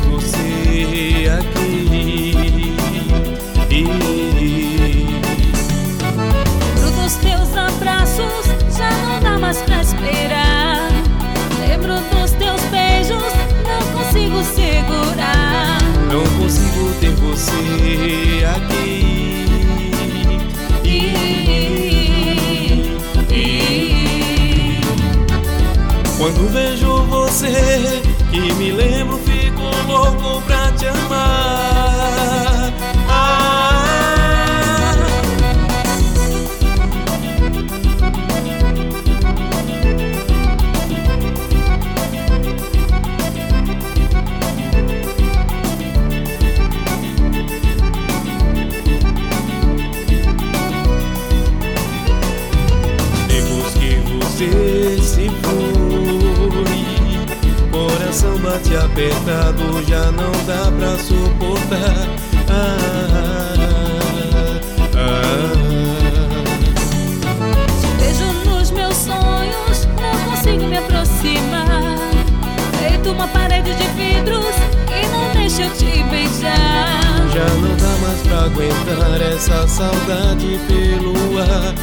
você aqui. Lembro dos teus abraços, já não dá mais pra esperar. Lembro dos teus beijos, não consigo segurar. Não consigo ter você aqui. Quando vejo você, que me lembro, fico louco pra te amar. Depois que você se foi, coração bate apertado, já não dá pra suportar. Te vejo nos meus sonhos, não consigo me aproximar. Feito uma parede de vidros e não deixa eu te beijar. Já não dá mais pra aguentar essa saudade pelo ar.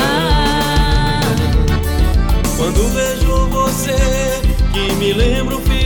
Quando vejo você, que me lembro,